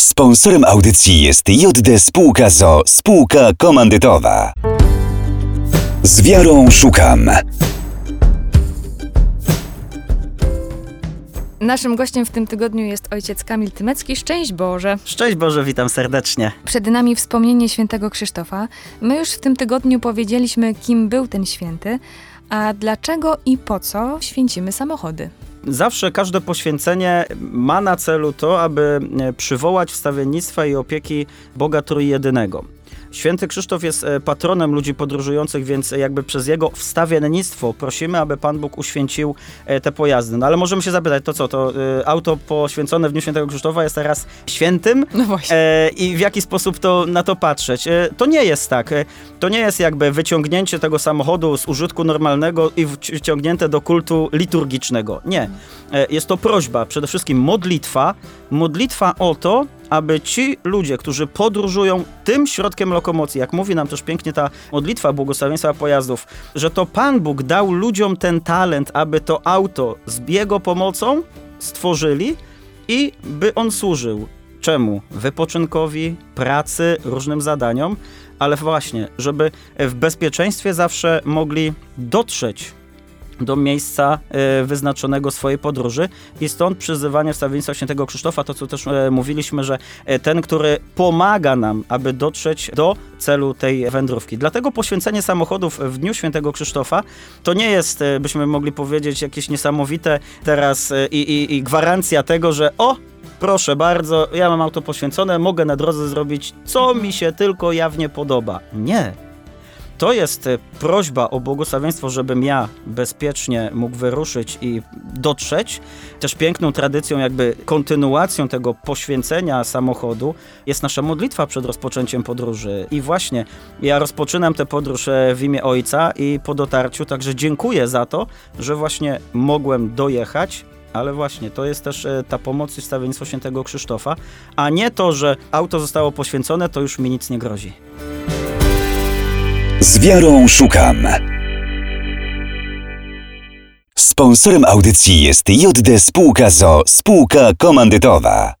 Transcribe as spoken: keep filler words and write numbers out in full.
Sponsorem audycji jest J D Spółka z o o, spółka komandytowa. Z wiarą szukam. Naszym gościem w tym tygodniu jest ojciec Kamil Tymecki. Szczęść Boże! Szczęść Boże, witam serdecznie. Przed nami wspomnienie świętego Krzysztofa. My już w tym tygodniu powiedzieliśmy, kim był ten święty, a dlaczego i po co święcimy samochody. Zawsze każde poświęcenie ma na celu to, aby przywołać wstawiennictwa i opieki Boga Trójjedynego. Święty Krzysztof jest patronem ludzi podróżujących, więc jakby przez jego wstawiennictwo prosimy, aby Pan Bóg uświęcił te pojazdy. No ale możemy się zapytać, to co, to y, auto poświęcone w Dniu Świętego Krzysztofa jest teraz świętym? No właśnie. E, I w jaki sposób to, na to patrzeć? E, to nie jest tak. E, to nie jest jakby wyciągnięcie tego samochodu z użytku normalnego i wciągnięte do kultu liturgicznego. Nie. E, jest to prośba, przede wszystkim modlitwa. Modlitwa o to, aby ci ludzie, którzy podróżują tym środkiem lokomocji, jak mówi nam też pięknie ta modlitwa błogosławieństwa pojazdów, że to Pan Bóg dał ludziom ten talent, aby to auto z Jego pomocą stworzyli i by on służył. Czemu? Wypoczynkowi, pracy, różnym zadaniom, ale właśnie, żeby w bezpieczeństwie zawsze mogli dotrzeć do miejsca y, wyznaczonego swojej podróży i stąd przyzywanie wstawiennictwa świętego Krzysztofa, to co też y, mówiliśmy, że y, ten, który pomaga nam, aby dotrzeć do celu tej wędrówki. Dlatego poświęcenie samochodów w Dniu Świętego Krzysztofa to nie jest, y, byśmy mogli powiedzieć, jakieś niesamowite teraz y, i, i gwarancja tego, że o, proszę bardzo, ja mam auto poświęcone, mogę na drodze zrobić, co mi się tylko jawnie podoba. Nie. To jest prośba o błogosławieństwo, żebym ja bezpiecznie mógł wyruszyć i dotrzeć. Też piękną tradycją, jakby kontynuacją tego poświęcenia samochodu jest nasza modlitwa przed rozpoczęciem podróży. I właśnie ja rozpoczynam tę podróż w imię Ojca i po dotarciu, także dziękuję za to, że właśnie mogłem dojechać. Ale właśnie, to jest też ta pomoc i wstawiennictwo świętego Krzysztofa, a nie to, że auto zostało poświęcone, to już mi nic nie grozi. Z wiarą szukam. Sponsorem audycji jest J D Spółka z o o, spółka komandytowa.